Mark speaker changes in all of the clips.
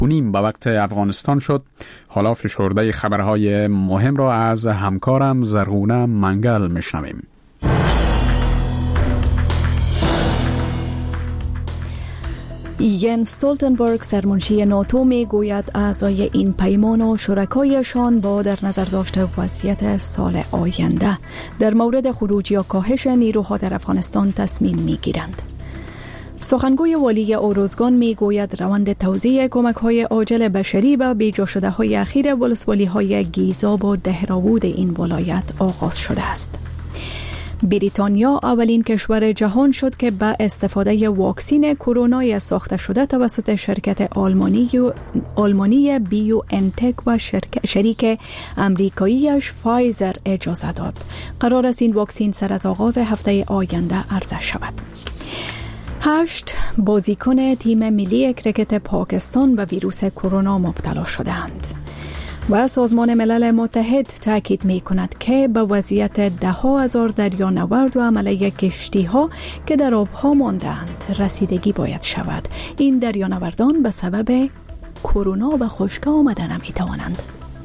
Speaker 1: 8:30 به وقت افغانستان شد. حالا فشرده خبرهای مهم را از همکارم زرغونه منگل میشنویم.
Speaker 2: ین استولتنبرگ سرمنشی ناتو می گوید اعضای این پیمان و شرکایشان با در نظر داشته وضعیت سال آینده در مورد خروج یا کاهش نیروها در افغانستان تصمیم می گیرند. سخنگوی والی اوروزگان می گوید روند توزیع کمک‌های عاجل بشری به بیجا شده های اخیر ولسوالی‌های گیزاب و دهراوود این ولایت آغاز شده است. بریتانیا اولین کشور جهان شد که به استفاده واکسین کرونا ساخته شده توسط شرکت آلمانی بیو انتک و شریک امریکاییش فایزر اجازه داد. قرار است این واکسین سر از آغاز هفته آینده عرضه شود. 8 بازیکن تیم ملی کرکت پاکستان به ویروس کرونا مبتلا شدند. و سازمان ملل متحد تاکید می کند که به وضعیت 10,000 دریانورد و عمله کشتی ها که در آبها ماندند رسیدگی باید شود. این دریانوردان به سبب کرونا به خشکی آمده نمی توانند.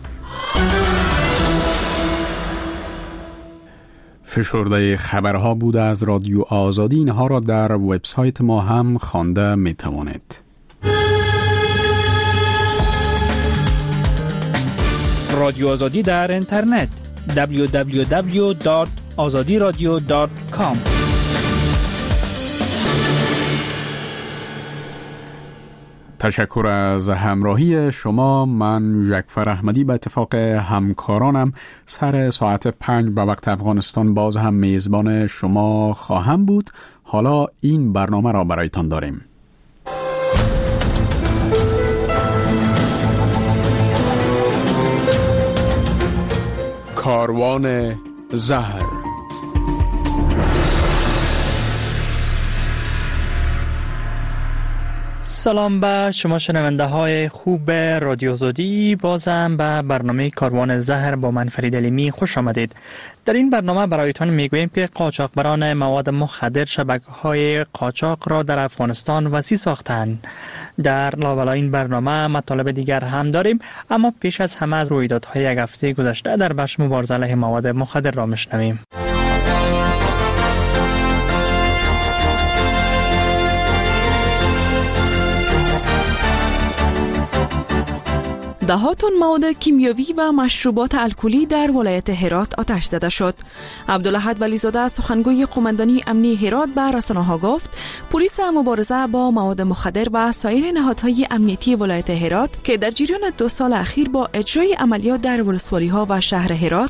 Speaker 1: فشرده خبرها بوده از رادیو آزادی. اینها را در وبسایت ما هم خوانده می توانید.
Speaker 3: رادیو آزادی در اینترنت www.azadiradio.com.
Speaker 1: تشکر از همراهی شما. من جعفر احمدی به اتفاق همکارانم سر ساعت 5 به وقت افغانستان باز هم میزبان شما خواهم بود. حالا این برنامه را برایتان داریم. کاروان زهر.
Speaker 3: سلام به شما شنونده های خوب رادیو آزادی. بازم به برنامه کاروان زهر با من فرید علیمی خوش آمدید. در این برنامه برایتان میگوییم که قاچاقبران مواد مخدر شبکه‌های قاچاق را در افغانستان وسیع ساختند. در لابلای این برنامه مطالب دیگر هم داریم، اما پیش از همه از رویدادهای یک هفته گذشته در بخش مبارزه علیه مواد مخدر را میشنویم.
Speaker 2: ده تن مواد کیمیاوی و مشروبات الکلی در ولایت هرات آتش زده شد. عبدالاحد ولیزاده سخنگوی قماندانی امنی هرات به رسانه‌ها گفت پلیس مبارزه با مواد مخدر و سایر نهادهای امنیتی ولایت هرات که در جریان 2 سال اخیر با اجرای عملیات در ولسوالی‌ها و شهر هرات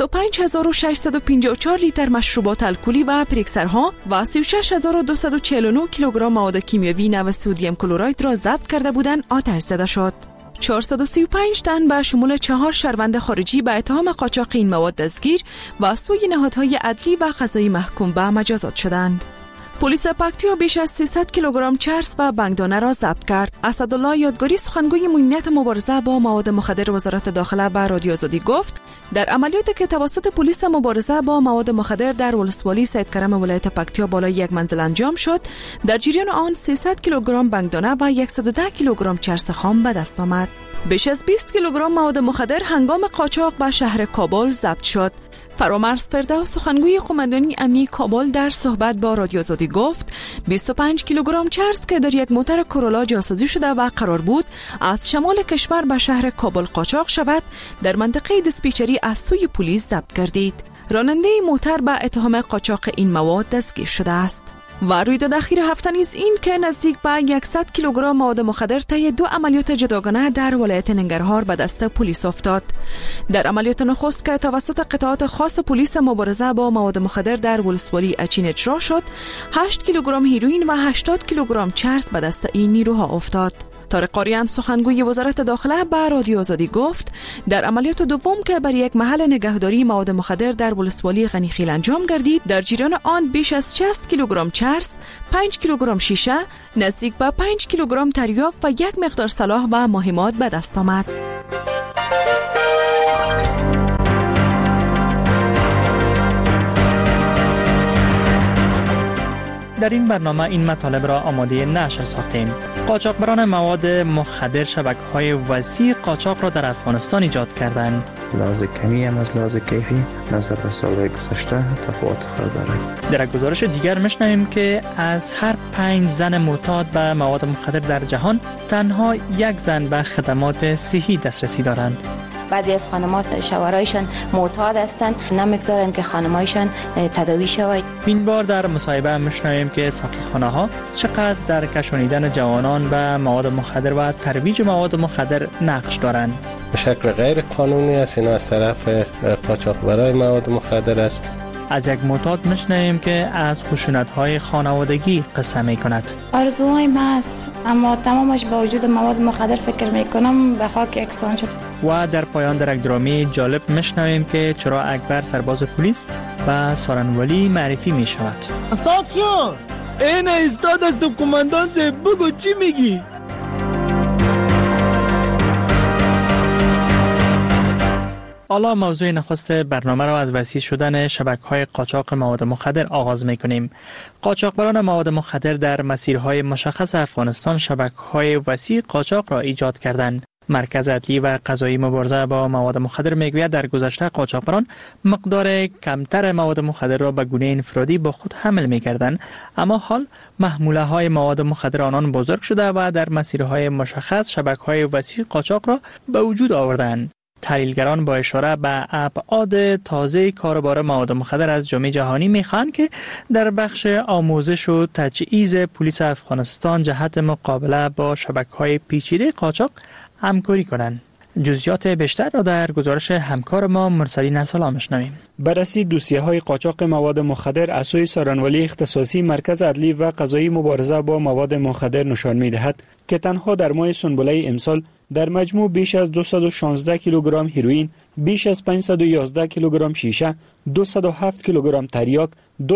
Speaker 2: 25654 لیتر مشروبات الکلی و پریکسرها و 36249 کیلوگرم مواد کیمیاوی نوع سدیم کلراید را ضبط کرده بودند آتش زده شد. 435 تن به شمول 4 شهروند خارجی به اتهام قاچاق این مواد دستگیر و از سوی نهادهای عدلی و قضایی محکوم به مجازات شدند. پلیس پکتیا بیش از 300 کیلوگرم چرس و بنگدانه را ضبط کرد. اسدالله یادگاری سخنگوی مدیریت مبارزه با مواد مخدر وزارت داخله به رادیو آزادی گفت در عملیاتی که توسط پلیس مبارزه با مواد مخدر در ولسوالی سید کرم ولایت پکتیا بالای یک منزل انجام شد، در جریان آن 300 کیلوگرم بنگدانه و 110 کیلوگرم چرس خام به دست آمد. بیش از 20 کیلوگرم مواد مخدر هنگام قاچاق به شهر کابل ضبط شد. فرامرز فردوس سخنگوی قماندانی امنی کابل در صحبت با رادیو آزادی گفت 25 کیلوگرم چرس که در یک موتر کرولا جاسازی شده و قرار بود از شمال کشور به شهر کابل قاچاق شود در منطقه دیسپیچری از سوی پلیس ضبط گردید. راننده موتر به اتهام قاچاق این مواد دستگیر شده است. و رویداد اخیر هفته نیز این که نزدیک به 100 کیلوگرم مواد مخدر طی 2 عملیات جداگانه در ولایت ننگرهار به دست پلیس افتاد. در عملیات نخست که توسط قطعات خاص پلیس مبارزه با مواد مخدر در ولسوالی اچین اجرا شد، 8 کیلوگرم هیروئین و 80 کیلوگرم چرس به دست این نیروها افتاد. طارق قاریان سخنگوی وزارت داخله به رادیو آزادی گفت در عملیات دوم که بر یک محل نگهداری مواد مخدر در ولسوالی غنیخیل انجام گردید، در جریان آن بیش از 60 کیلوگرم چرس، 5 کیلوگرم شیشه، نزدیک به 5 کیلوگرم تریاک و یک مقدار سلاح و مهمات به دست آمد.
Speaker 3: در این برنامه این مطالب را آماده نشر ساختیم. قاچاقبران مواد مخدر شبکه‌های وسیع قاچاق را در افغانستان ایجاد کردند.
Speaker 4: لحاظ کمی هم از لحاظ کیفی نظر به سالهای گذشته تفاوت خود دارد.
Speaker 3: در گزارش دیگر می‌شنویم که از هر 5 زن معتاد به مواد مخدر در جهان تنها 1 زن به خدمات صحی دسترسی دارند.
Speaker 5: بعضی از خانم‌ها شوهرایشان معتاد هستند، نمیگذارن که خانمایشان تداوی شود.
Speaker 3: این بار در مصاحبه می‌شنویم که ساقیخانه‌ها چقدر در کشانیدن جوانان به مواد مخدر و ترویج مواد مخدر نقش دارند.
Speaker 6: به شکل غیر قانونی است، این از طرف قاچاقبرای مواد مخدر است.
Speaker 3: از یک معتاد می‌شنویم که از خشونت‌های خانوادگی قصه می‌کند.
Speaker 7: آرزوهای من است، اما تمامش با وجود مواد مخدر فکر می‌کنم به خاک یکسان شد.
Speaker 3: و در پایان در یک درامی جالب می‌شنویم که چرا اکبر سرباز پلیس به سارنوالی معرفی می‌شود.
Speaker 8: استاد شو! این استاد است قماندان صاحب، بگو چی میگی؟
Speaker 3: حالا موضوع نخست برنامه را از وسیع شدن شبکه‌های قاچاق مواد مخدر آغاز می‌کنیم. قاچاقبران مواد مخدر در مسیرهای مشخص افغانستان شبکه‌های وسیع قاچاق را ایجاد کردند. مرکز عدلی و قضایی مبارزه با مواد مخدر میگوید در گذشته قاچاقبران مقدار کمتر مواد مخدر را به گونه انفرادی با خود حمل می‌کردند، اما حال محموله‌های مواد مخدر آنان بزرگ شده و در مسیرهای مشخص شبکه‌های وسیع قاچاق را به وجود آوردند. تحلیلگران با اشاره به ابعاد تازه کاروبار مواد مخدر از جامعه جهانی میخواهند که در بخش آموزش و تجهیز پلیس افغانستان جهت مقابله با شبکه‌های پیچیده قاچاق همکاری کنند. جزئیات بیشتر را در گزارش همکار ما مرسلین ارسلان میشنویم.
Speaker 9: بررسی دوسیه‌های قاچاق مواد مخدر از سوی سارنوالی اختصاصی مرکز عدلی و قضایی مبارزه با مواد مخدر نشان می‌دهد که تنها در ماه سنبله امسال در مجموع بیش از 216 کیلوگرم هیروئین، بیش از 511 کیلوگرم شیشه، 207 کیلوگرم تریاک،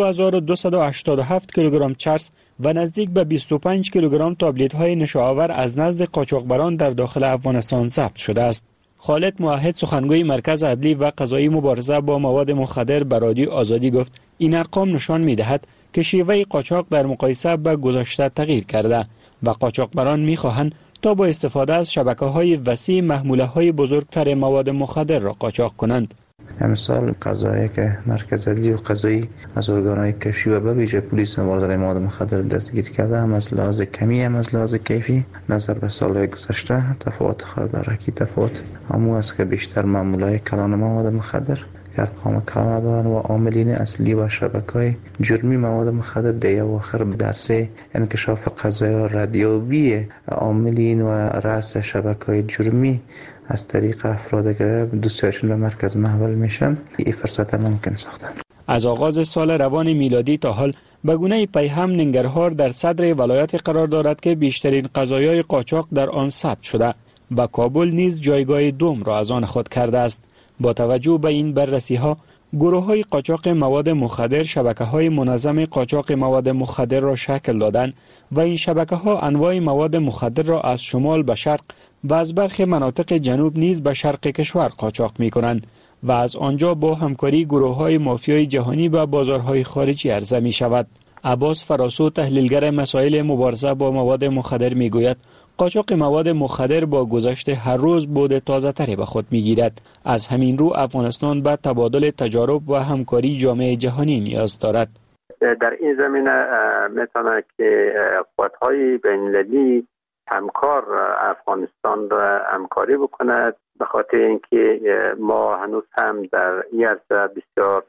Speaker 9: 2287 کیلوگرم چرس و نزدیک به 25 کیلوگرم تابلت‌های نشاآور از نزد قاچاقبران در داخل افغانستان ضبط شده است. خالد موحد سخنگوی مرکز عدلی و قضایی مبارزه با مواد مخدر به رادیو آزادی گفت این ارقام نشان می‌دهد که شیوه قاچاق در مقایسه با گذشته تغییر کرده و قاچاقبران می‌خواهند تا با استفاده از شبکه‌های وسیع محموله‌های بزرگتر مواد مخدر را قاچاق کنند.
Speaker 4: امسال قضایی که مرکز عدلی و قضایی از ارگان‌های کشفی و به ویژه پلیس مبارزه با مواد مخدر دستگیر کرده هم از لحاظ کمی هم از لحاظ کیفی نظر به سالهای گذشته تفاوت خود دارد. که تفاوت همون است که بیشتر محموله‌های کلان مواد مخدر که ارقام کلان دارند و عاملین اصلی و شبکه‌های جرمی مواد مخدر در اواخر درسه انکشاف قضایا ردیابی عاملین و رأس شبکه‌های جرمی از طریق افراد که دوستیاشون به مرکز محول میشن این فرصت ممکن ساختن.
Speaker 9: از آغاز سال روان میلادی تا حال به گونه پیهم ننگرهار در صدر ولایت قرار دارد که بیشترین قضایای قاچاق در آن ثبت شده و کابل نیز جایگاه دوم را از آن خود کرده است. با توجه به این بررسی‌ها گروه‌های قاچاق مواد مخدر شبکه‌های منظم قاچاق مواد مخدر را شکل دادند و این شبکه‌ها انواع مواد مخدر را از شمال به شرق و از برخی مناطق جنوب نیز به شرق کشور قاچاق می‌کنند و از آنجا با همکاری گروه‌های مافیای جهانی به بازارهای خارجی عرضه می‌شود. عباس فراسو تحلیلگر مسائل مبارزه با مواد مخدر می‌گوید قاچاق مواد مخدر با گذشت هر روز بود تازه‌تری به خود می‌گیرد. از همین رو افغانستان به تبادل تجارب و همکاری جامعه جهانی نیاز دارد.
Speaker 10: در این زمینه می‌تواند که قوت‌های بین‌المللی همکار افغانستان را همکاری بکند، به خاطر اینکه ما هنوز هم در این عرصه بسیار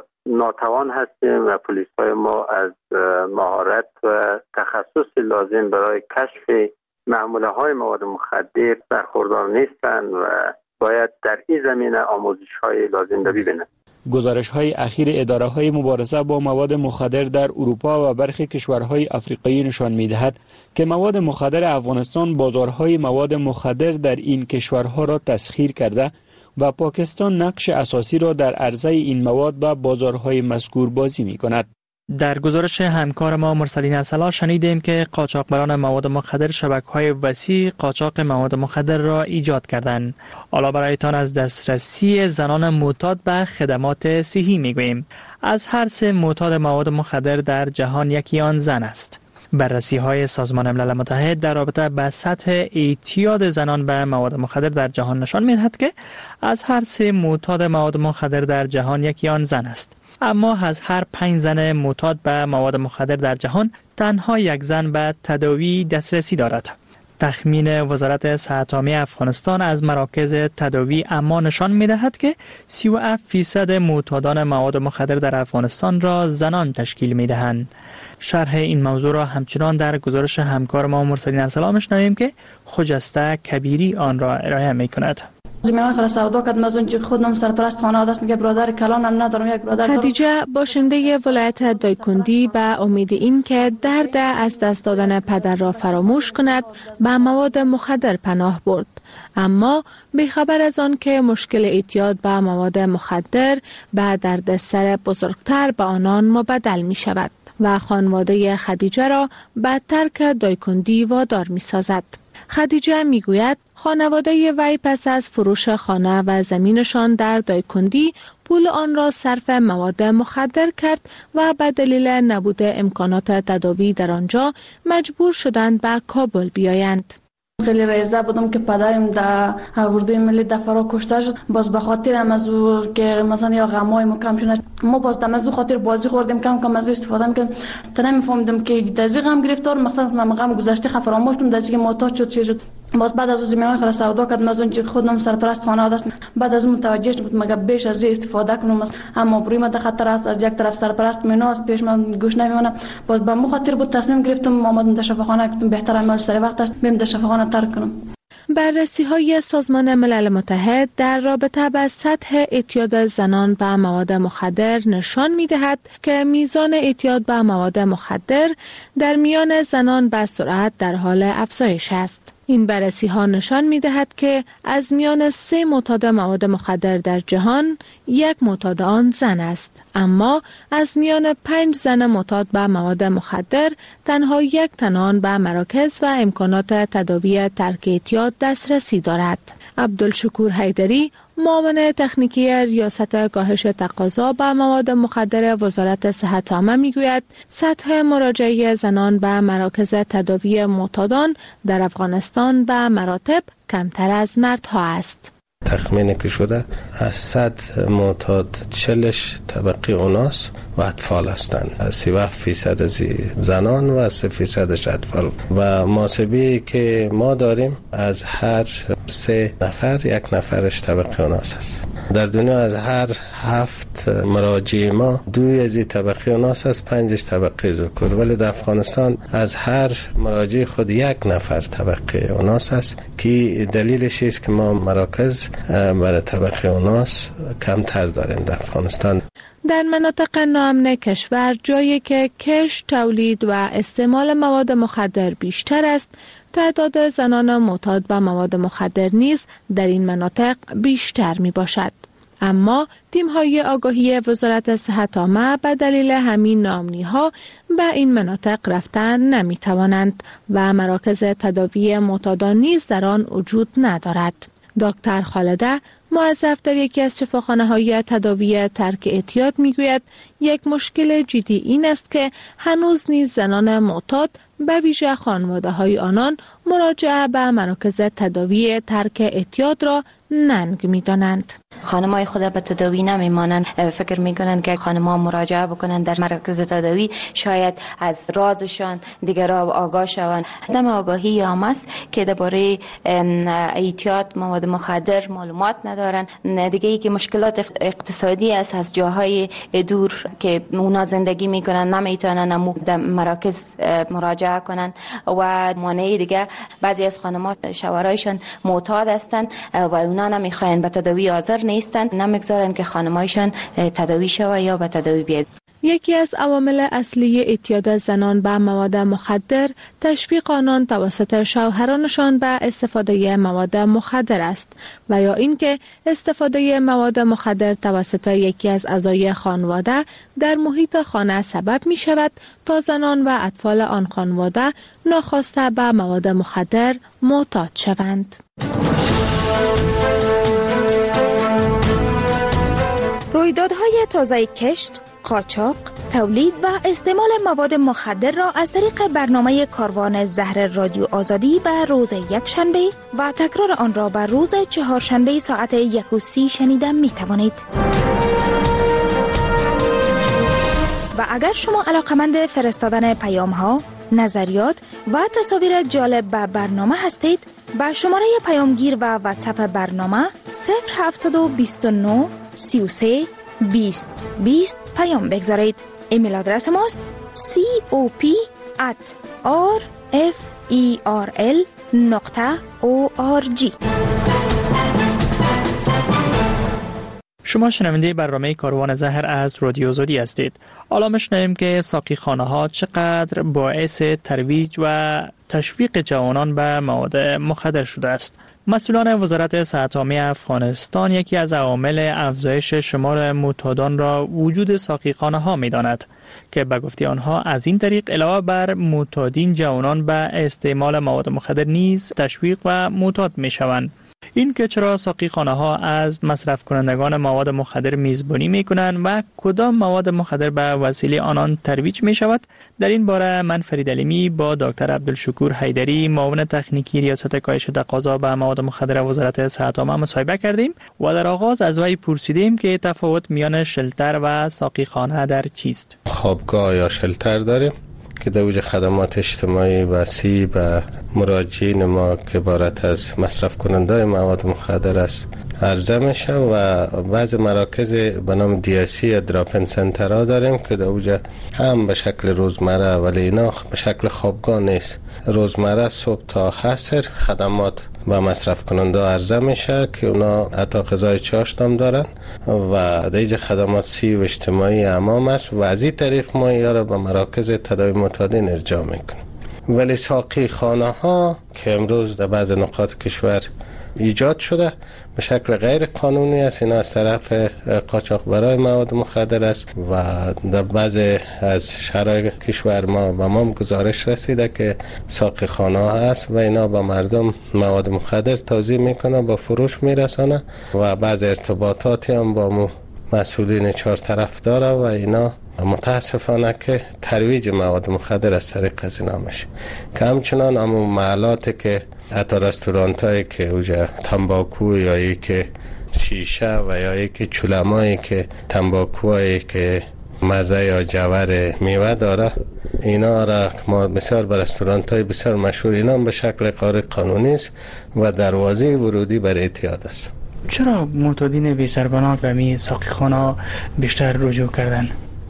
Speaker 10: ناتوان هستیم و پلیس‌های ما از مهارت و تخصص لازم برای کشف محموله‌های مواد مخدر برخوردار نیستند و باید در این زمینه آموزش‌های لازم را ببینند.
Speaker 9: گزارش‌های اخیر اداره‌های مبارزه با مواد مخدر در اروپا و برخی کشورهای افریقایی نشان می‌دهد که مواد مخدر افغانستان بازارهای مواد مخدر در این کشورها را تسخیر کرده و پاکستان نقش اساسی را در عرضه این مواد به بازارهای مذکور بازی می‌کند.
Speaker 3: در گزارش همکار ما مرسلین ارسلا شنیدیم که قاچاقبران مواد مخدر شبکه‌های وسیع قاچاق مواد مخدر را ایجاد کردند. حالا برایتان از دسترسی زنان معتاد به خدمات صحی میگوییم. از هر 3 معتاد مواد مخدر در جهان یکی آن زن است. بررسی‌های سازمان ملل متحد در رابطه با سطح اعتیاد زنان به مواد مخدر در جهان نشان می‌دهد که از هر 3 معتاد مواد مخدر در جهان یکی آن زن است. اما از هر 5 زن معتاد به مواد مخدر در جهان تنها 1 زن به تداوی دسترسی دارد. تخمین وزارت صحت عامه افغانستان از مراکز تداوی اما نشان می‌دهد که 37% معتادان مواد مخدر در افغانستان را زنان تشکیل می‌دهند. شرح این موضوع را همچنان در گزارش همکار ما مرسلین ارسلا می‌شنویم که خجسته کبیری آن را ارائه می‌کند.
Speaker 11: خدیجه باشنده ولایت دایکندی به امید این که درد از دست دادن پدر را فراموش کند به مواد مخدر پناه برد، اما بیخبر از آن که مشکل اعتیاد به مواد مخدر به دردسر بزرگتر به آنان مبدل می شود و خانواده خدیجه را به ترک دایکندی وادار می سازد. خدیجه می گوید خانواده وی پس از فروش خانه و زمینشان در دایکندی پول آن را صرف مواد مخدر کرد و به دلیل نبود امکانات تداوی در آنجا مجبور شدند به کابل بیایند.
Speaker 12: خیلی رایزه بودم که پدرم در اردوی ملی دفاع کشته شد. باز به خاطر از او که مثلا یا غمای ما کم شد، ما باز دم از او خاطر بازی خوردیم، کم از او استفاده می‌کردم. تا نمی‌فهمیدم که دزی غم گرفتار، مثلا من غم گذشته فراموش کردم، دزی که معتاد شد چه شد. باز بعد از او زمینای خلاص سودا کردم، از اون که خودم سرپرست خانه داشتم. بعد از اون متوجه شدم مگه بیش از استفاده کنم، اما بروی ما خطر است، از یک طرف سرپرست میناست پیش من گوش نمیمونه. باز به مو خاطر بود تصمیم گرفتم آمدم در شفاخانه، گفتم بهتره عمل سر وقت است بریم در شفاخانه ترک کنم.
Speaker 11: بررسی‌های سازمان ملل متحد در رابطه با سطح اعتیاد زنان به مواد مخدر نشان می‌دهد که میزان اعتیاد به مواد مخدر در میان زنان به سرعت در حال افزایش است. این بررسی‌ها نشان می‌دهد که از میان 3 معتاد مواد مخدر در جهان 1 معتاد آن زن است، اما از میان 5 زن معتاد به مواد مخدر تنها 1 تن آن به مراکز و امکانات تداوی ترک اعتیاد دسترسی دارد. عبدالشکور حیدری، معاون تکنیکی ریاست کاهش تقاضا به مواد مخدر وزارت صحت عامه میگوید سطح مراجعه زنان به مراکز تداوی معتادان در افغانستان به مراتب کمتر از مردها است.
Speaker 6: تخمین که شده از 100 معتاد 40 طبقه اوناس و اطفال هستند، 37% از زنان و 3% اطفال و محاسبی که ما داریم از هر 3 نفر 1 نفرش طبقه اوناس است. در دنیا از هر 7 مراجع ما 2 از طبقه اوناس است، 5 طبقه ذکور، ولی در افغانستان از هر مراجع خود 1 نفر طبقه اوناس است که دلیلش است که ما مراکز برای طبقه اوناس کمتر داریم در افغانستان.
Speaker 11: در مناطق ناامن کشور، جایی که کشت، تولید و استعمال مواد مخدر بیشتر است، تعداد زنان معتاد به مواد مخدر نیز در این مناطق بیشتر می باشد. اما تیم‌های آگاهی وزارت صحت عامه به دلیل همین ناامنی‌ها به این مناطق رفتن نمی‌توانند و مراکز تداوی معتادان نیز در آن وجود ندارد. دکتر خالده، موظف در یکی از شفاخانه‌های تداوی ترک اعتیاد میگوید یک مشکل جدی این است که هنوز نیز زنان معتاد به ویژه خانواده‌های آنان مراجعه به مراکز تداوی ترک اعتیاد را ننگ می‌دانند.
Speaker 5: خانم‌های خود به تداوی نمیمانند، فکر می‌کنند که خانم‌ها مراجعه بکنند در مراکز تداوی شاید از رازشان دیگران آگاه شوند. عدم آگاهی عام است که درباره اعتیاد مواد مخدر معلومات ندارند. دیگه ای که مشکلات اقتصادی است، از جاهای دور که اونا زندگی می‌کنند نمی‌تونن در مراکز مراجعه کنند و مانع دیگه بعضی از خانم‌ها شوهرایشان معتاد هستند و اونا نمی‌خواهند به تداوی حاضر نیستند، نمی‌گذارند که خانم‌هایشان تداوی شود یا به تداوی بیاید.
Speaker 11: یکی از عوامل اصلی اعتیاد زنان به مواد مخدر تشویق آنان توسط شوهرانشان به استفاده مواد مخدر است و یا اینکه استفاده مواد مخدر توسط یکی از اعضای خانواده در محیط خانه سبب می شود تا زنان و اطفال آن خانواده ناخواسته به مواد مخدر معتاد شوند.
Speaker 13: رویدادهای تازه کشت، قاچاق، تولید و استعمال مواد مخدر را از طریق برنامه کاروان زهر رادیو آزادی به روز یکشنبه و تکرار آن را به روز چهارشنبه ساعت 1:30 شنیده می توانید. و اگر شما علاقمند فرستادن پیام ها، نظریات و تصاویر جالب به برنامه هستید، با شماره پیامگیر و واتساپ برنامه 0729 33 20 20 پیام بگذارید. ایمیل آدرس ماست cop@rferl.org.
Speaker 3: شما شنونده برنامه کاروان زهر از رادیو آزادی هستید. حالا میشنویم که ساقی خانه ها چقدر باعث ترویج و تشویق جوانان به مواد مخدر شده است. مسئولان وزارت صحت عامه افغانستان یکی از عوامل افزایش شمار معتادان را وجود ساقی خانه ها می داند که به گفته آنها از این طریق علاوه بر معتادین جوانان به استعمال مواد مخدر نیز تشویق و معتاد می شوند. این که چرا ساقی خانه ها از مصرف کنندگان مواد مخدر میزبانی می کنند و کدام مواد مخدر به وسیله آنان ترویج می شود، در این باره من فرید علیمی با دکتر عبدالشکور حیدری معاون تکنیکی ریاست کاهش تقاضا به مواد مخدر وزارت صحت عامه مصاحبه کردیم و در آغاز از وی پرسیدیم که تفاوت میان شلتر و ساقی خانه در چیست.
Speaker 6: خوابگاه یا شلتر داریم که در اوج خدمات اجتماعی وسیع به مراجعین ما که عبارت از مصرف کننده مواد مخدر است عرضه میشه و بعض مراکز به نام DSC یا دراپین سنترها داریم که در اوج هم به شکل روزمره ولی اینا به شکل خوابگاه نیست. روزمره صبح تا عصر خدمات با مصرف کننده عرضه میشه که اونا حتی غذای چاشت هم دارن و دیگه خدمات سی و اجتماعی امام است و از این طریق ما اینا به مراکز تداوی معتادین ارجاع میکنیم. ولی ساقی خانه ها که امروز در بعض نقاط کشور ایجاد شده به شکل غیر قانونی است، اینا از طرف قاچاقبرای مواد مخدر است و در بعض از شهرهای کشور ما گزارش رسیده که ساقی خانه ها هست و اینا با مردم مواد مخدر توزیع میکنه، با فروش میرسانه و بعض ارتباطاتی هم با مسئولین چهار طرف داره و اینا متاسفانه که ترویج مواد مخدر از طریق از اینا میشه که همچنان همون محلاتی که حتی رستورانت هایی که اوجه تنباکو یا ای که شیشه و یا ای که چولمایی که تنباکوهایی که مزه یا جوار میوه داره، اینا را ما بسیار به رستورانت های بسیار مشهور اینا به شکل غیر قانونی است و دروازه ورودی بر اعتیاد است.
Speaker 3: چرا معتادین بی سرپناه به می ساقی خانه بیشتر رجوع کردن؟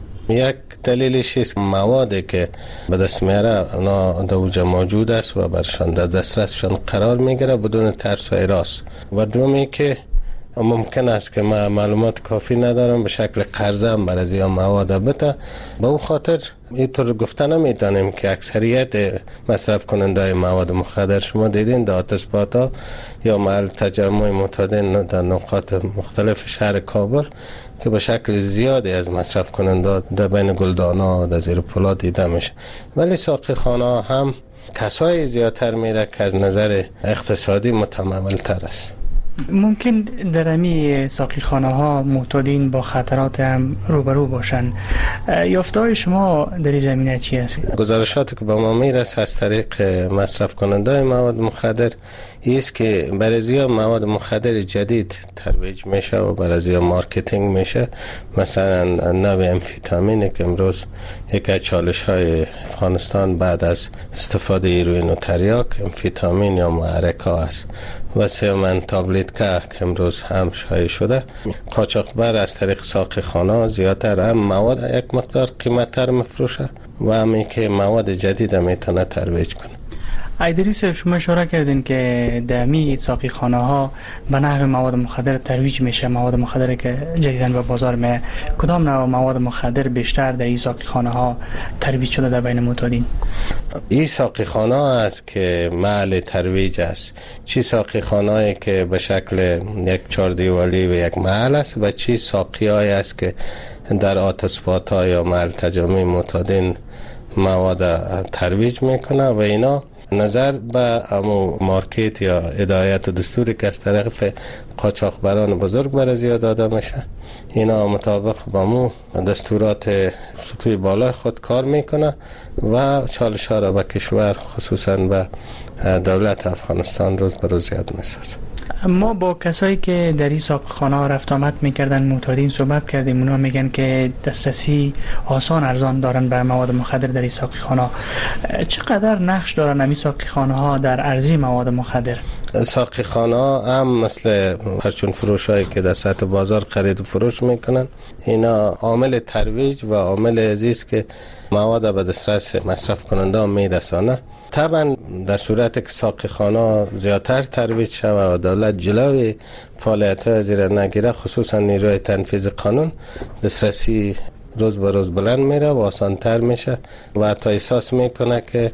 Speaker 6: یک دلیلش است موادی که به دست میاره اونا در اوجا موجود است و برشان در دسترسشان قرار میگیره بدون ترس و هراس و دومی که ممکن است که ما معلومات کافی ندارم به شکل قرضه هم بر از این مواد بده. به اون خاطر اینطور گفتن نمیتونیم که اکثریت مصرف کننده مواد مخدر شما دیدین در آتش‌باتا یا محل تجمع معتادین در نقاط مختلف شهر کابل که به شکل زیادی از مصرف کننده در بین گلدانا در زیر پلا دیده میشه، ولی ساقی خانه هم کسای زیادتر میره که از نظر اقتصادی متمول تر است.
Speaker 3: ممکن در امی ساقی خانه ها معتادین با خطرات هم روبرو باشن. یافته‌های شما در این زمینه چی است؟
Speaker 6: گزارشاتی که به ما میرسه از طریق مصرف کننده مواد مخدر است که برای مواد مخدر جدید ترویج میشه و برای مارکتینگ میشه. مثلا نوع امفیتامین که امروز یک از چالش‌های افغانستان بعد از استفاده هیروئین و تریاک امفیتامین یا محرک است و سومن تابلت که امروز هم شایع شده. قاچاقبر از طریق ساقی خانه زیادتر هم مواد یک مقدار قیمت‌تر مفروشه و همین که مواد جدید میتونه ترویج کنه.
Speaker 3: ایدریس، شما اشاره کردین که دمی ساقی خانه ها به نحو مواد مخدر ترویج میشه، مواد مخدر که جدیداً به بازار میاد. کدام نوع مواد مخدر بیشتر در این ساقی خانه ها ترویج شده در بین معتادین؟
Speaker 6: این ساقی خانه ها است که محل ترویج است. چی ساقی خانه هایی که به شکل یک چهاردیواری و یک محل است و چی ساقی هایی است که در آتش‌پات ها یا محل تجمع معتادین مواد ترویج میکنه و اینا نظر به امو مارکت یا هدایت و دستوری که از طرف قاچاقبران بزرگ برای زیاد داده میشه، اینا مطابق با مو دستورات سطوح بالای خود کار میکنه و چالش ها را به کشور خصوصا به دولت افغانستان روز به روز زیاد میسازه.
Speaker 3: ما با کسایی که در این ساقیخانه رفت آمد میکردن معتادین صحبت کردیم. اونا میگن که دسترسی آسان ارزان دارن به مواد مخدر در این ساقیخانه. چقدر نقش دارن این ساقیخانه ها در عرضه مواد مخدر؟
Speaker 6: ساقیخانه ها هم مثل پرچون فروش هایی که در سطح بازار خرید و فروش میکنن، اینا عامل ترویج و عامل عزیز که مواد به دسترس مصرف کننده ها میرسانه. طبعا در صورت که ساقیخانه زیادتر ترویج شود و دولت جلوی فعالیت‌های زیر نگیره، خصوصا نیروی تنفیذ قانون، دسترسی روز به روز بلند میره و آسانتر میشه و حتی احساس میکنه که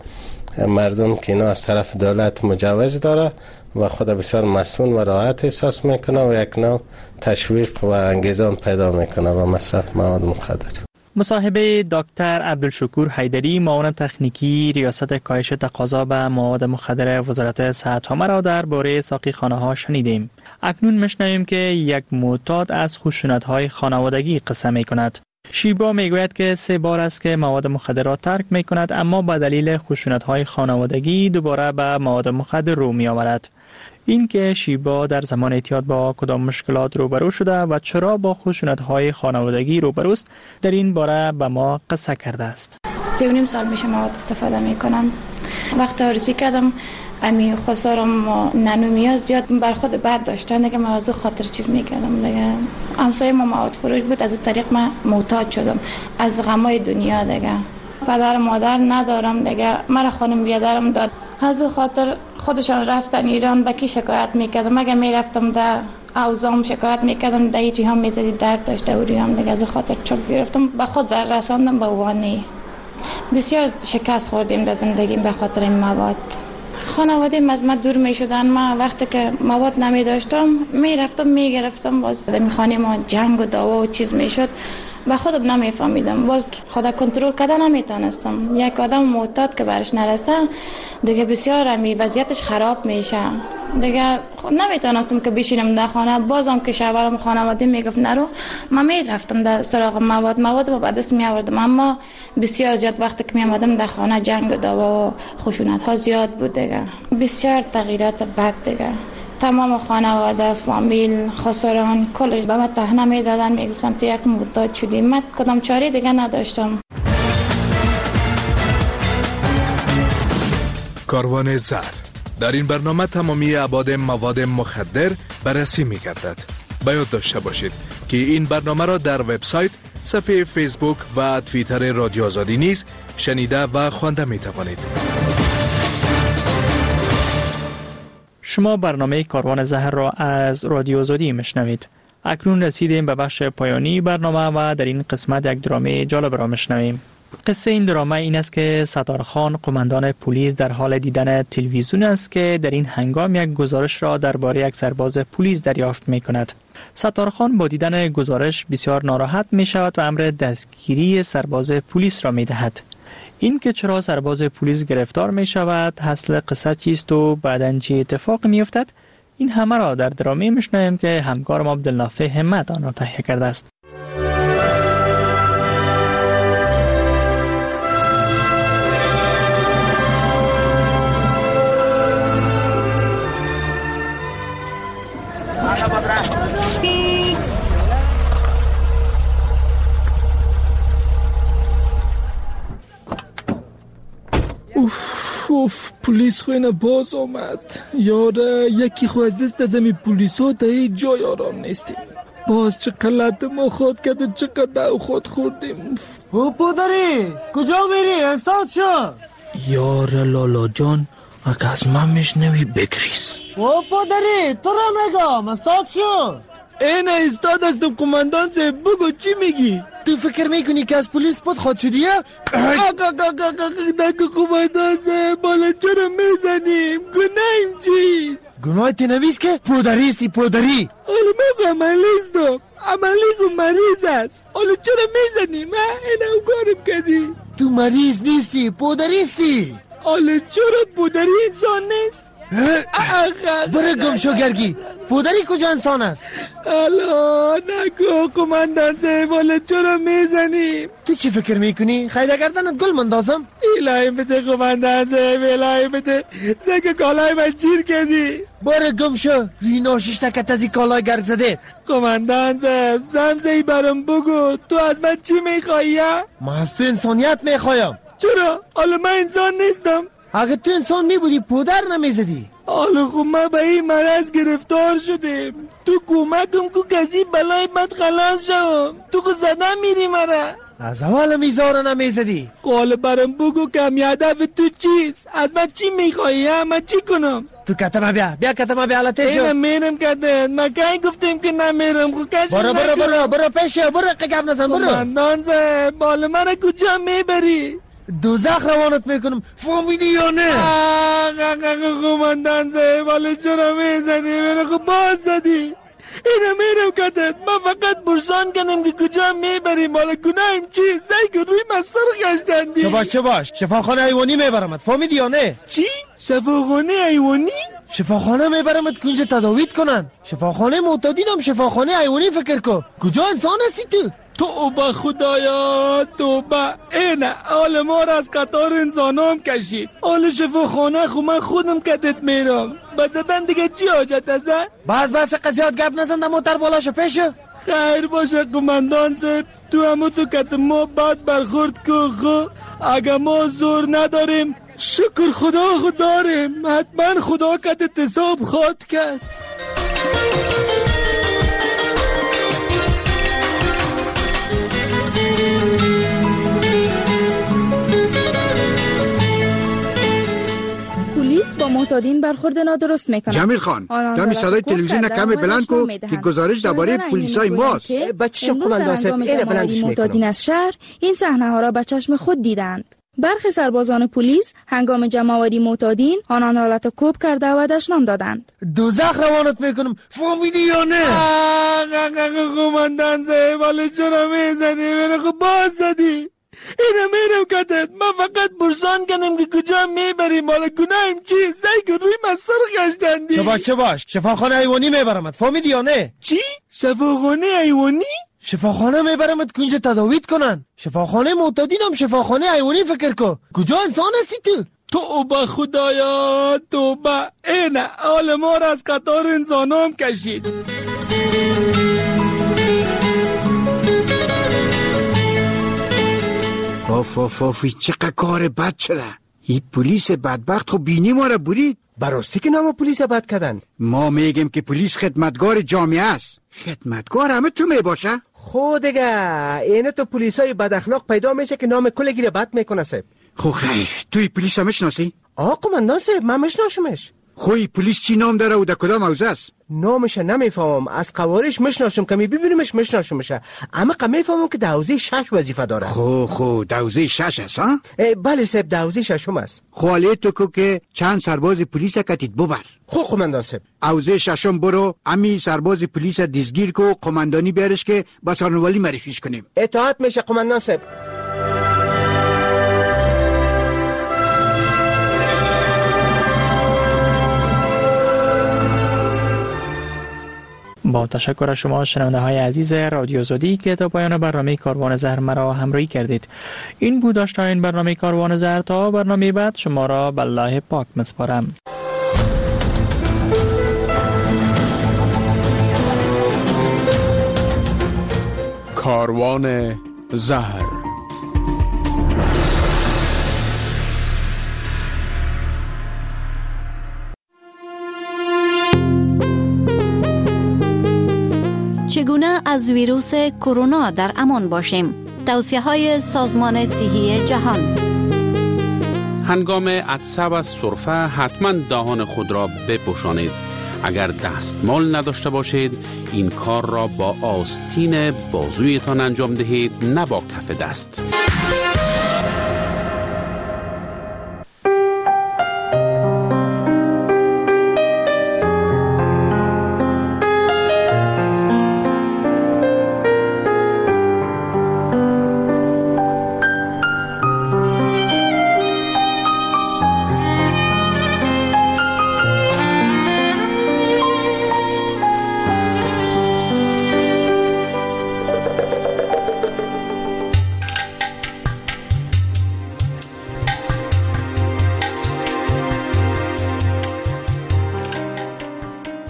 Speaker 6: مردم که اینا از طرف دولت مجوز داره و خود بسیار مسئول و راحت احساس میکنه و یک نوع تشویق و انگیزه پیدا میکنه و مصرف مواد مخدر.
Speaker 3: مصاحبه دکتر عبدالشکور حیدری، معاون تکنیکی ریاست کاهش تقاضا به مواد مخدر وزارت صحت را درباره ساقیخانه ها شنیدیم. اکنون میشنویم که یک معتاد از خشونت‌های خانوادگی قصه میکند. شیبا میگوید که 3 بار است که مواد مخدر را ترک میکند، اما به دلیل خشونت‌های خانوادگی دوباره به مواد مخدر رو میآورد. این که شیبا در زمان اعتیاد با کدام مشکلات روبرو شده و چرا با خشونت‌های خانوادگی روبروست، در این باره به ما قصه کرده است.
Speaker 7: 3.5 سال میشه مواد استفاده میکنم. وقتی عروسی کردم امی خسارم و ننومیا زیاد بر خود بد داشتن دیگه، من از او خاطر چیز میکردم دیگه. همسایه ما مواد فروش بود، از اون طریق من معتاد شدم از غمای دنیا دیگه. پدر مادر ندارم دیگه، مرا خانم بیادرم داد، از او خاطر خودشان رفتن ایران. به کی شکایت میکردم؟ اگه میرفتم در اوزام شکایت میکردم، در ریهام میزدی درد داشته و ریهام دیگه، از او خاطر چوب گرفتم، به خود ضرر رساندم به وانی. بسیار شکست خوردیم در زندگیم به خاطر این مواد. خانواده از من دور می شدن. من وقتی که مواد نمی داشتم میرفتم میگرفتم، باز در خانه ما جنگ و دعوا و چیز می شد، به خودم نمیفهمیدم، باز خدا کنترل کردن نمیتونستم. یک آدم معتاد که برش نرسه دیگه بسیار امی وضعیتش خراب میشه دیگه. نمیتونستم که بشینم در خانه، بازم که شوهرم خانواده میگفت نرو، من میرفتم در سراغ مواد به دست می آوردم. اما بسیار زیاد وقتی که می آمدم در خانه جنگ و دعوا و خشونت ها زیاد بود دیگه، بسیار تغییرات بد دیگه. تمام خانواده، فامیل، خسران کلش به من تهنه میدادن، میگفتن تو یک معتاد شدی. من کدام چاره دیگه نداشتم.
Speaker 14: کاروان زهر. در این برنامه تمامی ابعاد مواد مخدر بررسی می‌گردد. باید داشته باشید که این برنامه را در وبسایت، صفحه فیسبوک و توییتر رادیو آزادی نیز شنیده و خوانده می‌توانید.
Speaker 3: شما برنامه کاروان زهر را از رادیو آزادی میشنوید. اکنون رسیدیم به بخش پایانی برنامه و در این قسمت یک درامه جالب را میشنویم. قصه این درامه این است که ستارخان قماندان پلیس در حال دیدن تلویزیون است که در این هنگام یک گزارش را درباره یک سرباز پلیس دریافت می کند. ستارخان با دیدن گزارش بسیار ناراحت می شود و امر دستگیری سرباز پلیس را می دهد. این که چرا سرباز پلیس گرفتار می شود، اصل قصه چیست و بعداً چه اتفاقی می افتد، این همه را در درامه میشنویم که همکارم عبدالنافع همت آن را تهیه کرده است.
Speaker 8: اوف پلیس خوینه باز آمد. یاره یکی خو از دست از امی پلیس ها در هیچ جای آرام نیستیم. باز چه قلت ما خود کرد و چقدر او خود خوردیم.
Speaker 15: او پدری کجا میری؟ استاد شو.
Speaker 8: یاره لالا جان
Speaker 15: اگه از من میشنوی بگریز.
Speaker 16: او پادری تو را میگم استاد شو.
Speaker 8: این استاد هستم قماندان صاحب، بگو چی میگی؟
Speaker 16: تو فکر میکنی که از پلیس پد خود شدی؟
Speaker 8: نگو قماندان صاحب، بالا چرا میزنیم؟ گناهیم چیست؟
Speaker 16: گناه تنویز که پودریستی پودری.
Speaker 8: حالا من عملیستم، عملیست و مریض است. حالا چرا میزنیم؟ اینو کارم کردی.
Speaker 16: تو مریض نیستی پودریستی.
Speaker 8: حالا چرا پودری انسان نیست؟
Speaker 16: برای گم شو گرگی، پودری کجا انسان است؟
Speaker 8: الا نگو قماندان صاحب، حالا چرا میزنیم؟
Speaker 16: تو چی فکر میکنی؟ خیده گردنت گل مندازم؟
Speaker 8: الهی بده قماندان صاحب، الهی بده. سگه کالای من چیر کردی.
Speaker 16: برای گم شو، رینا ششتکت ازی کالای گرگ زده.
Speaker 8: قماندان صاحب سمزهی برام بگو، تو از من چی میخوایی؟
Speaker 16: من از تو انسانیت میخوایم.
Speaker 8: چرا؟ حالا من انسان نیستم.
Speaker 16: اگه تو انسان میبودی پودر نمیزدی.
Speaker 8: حالا خب ما به این مرض گرفتار شدیم، تو کمکم کو کسی بلای بد خلاص شوم. تو خود زدن میری مرا.
Speaker 16: از اول میزاره نمیزدی.
Speaker 8: حالا برام بگو کم هدف تو چیست؟ از من چی میخوایی؟ من چی کنم؟
Speaker 16: تو کتمه بیا کتمه بیا علته شو.
Speaker 8: اینم میرم کتن، من که گفتیم که نمیرم. خب کشی
Speaker 16: برو پیشه، برو قگب نزن، برو.
Speaker 8: قماندان صاحب حالا من کجا میبری؟
Speaker 16: دوزخ روانت میکنم، فهمیدی یا نه؟
Speaker 8: قماندان صاحب حالا چرا میزنی؟ من خب باز زدی. اینو میرم کتت، من فقط برسان کنم که کجا میبریم. حالا گناهیم چی؟ زی که روی من سر گشتندی.
Speaker 16: چه باش شفاخانه حیوانی میبرمت، فهمیدی یا نه؟
Speaker 8: چی؟ شفاخانه حیوانی؟
Speaker 16: شفاخانه میبرمت کنج تداویت کنن. شفاخانه معتادینم شفاخانه حیوانی فکر کن. کجا انسان هستی تو؟
Speaker 8: توبه خدایا توبه. اینه حال ما را از قطار انسانام کشید. حال شفاخانه خو من خودم کتت میرم. بزدن دیگه چی حاجت هسته؟
Speaker 16: بس قضیات گپ نزن، موتر بالا شو پیشو.
Speaker 8: خیر باشه قماندان صاحب، تو همو تو کت ما بد برخورد که خو اگه ما زور نداریم شکر خدا داریم. حتما خدا کتت حساب خواد کرد.
Speaker 17: پلیس با معتادین برخورد نادرست میکنه.
Speaker 18: جمیل خان کمی صدای تلویزیون کمی بلند کو که گزارش درباره پلیسای ماست.
Speaker 17: بچه قماندان صاحب اینو بلندش معتادین از شهر این صحنه ها را به چشم خود دیدند. برخی سربازان پلیس هنگام جمع‌آوری معتادین آنان را لطکوب کرده و دشنام دادند.
Speaker 16: دوزخ روانت میکنم، فهمیدی یا نه؟
Speaker 8: قماندان صاحب حالا چرا میزنی؟ من خب باز زدی. اینو میرم کتت، من فقط برسان کنم که کجا میبریم. حالا گناهیم چی؟ زی که روی من سر گشتندی.
Speaker 16: چه باش شفاخانه حیوانی میبرمت، فهمیدی یا نه؟
Speaker 8: چی؟ شفاخانه حیوانی؟
Speaker 16: شفاخانه میبرمت کنج تداویت کنن. شفاخانه معتادینم شفاخانه حیوانی فکر کن. کجا انسان هستی تو؟
Speaker 8: توبه خدایا توبه. اینه حال ما را از قطار انسانام کشید.
Speaker 18: آفی چقدر کار بد شده. این پلیس بدبخت خب بینی ما را برید.
Speaker 15: براستی که نام پلیس بد کردن.
Speaker 18: ما میگیم که پلیس خدمتگار جامعه است. خدمتگار همه تو میباشه؟
Speaker 15: خود دیگه اینه تو پلیسای بد اخلاق پیدا میشه که نام کل گیره بد میکنه صاحب.
Speaker 18: خو خیر توی پلیس هم میشناسی؟
Speaker 15: قماندان صاحب من میشناسمش.
Speaker 18: خوی پلیس چی نام داره و در کدام حوزه است؟
Speaker 15: نامش نمیفهمم، از قوارش میشناسم که میبینیمش میشناسمش، اما میفهمم که در حوزه 6 وظیفه داره.
Speaker 18: خو در حوزه 6 است ها؟
Speaker 15: بله صاحب در حوزه 6 است.
Speaker 18: خواله تو که چند سرباز پلیس کتید ببر.
Speaker 15: خو قماندان صاحب
Speaker 18: حوزه 6 برو امی سرباز پلیس دیزگیر کو قماندانی بیارش که با سرنوالی معرفیش کنیم.
Speaker 15: اطاعت میشه قماندان صاحب.
Speaker 3: با تشکر از شما شنونده های عزیز رادیو زودی که تا پایان برنامه کاروان زهر مرا همراهی کردید. این بود داشتن برنامه کاروان زهر. تا برنامه بعد شما را به الله پاک میسپارم.
Speaker 1: کاروان زهر.
Speaker 19: چگونه از ویروس کرونا در امان باشیم؟ توصیه‌های سازمان صحی جهان.
Speaker 20: هنگام عطسه و سرفه حتما دهان خود را بپوشانید. اگر دستمال نداشته باشید این کار را با آستین بازویتان انجام دهید، نه با کف دست.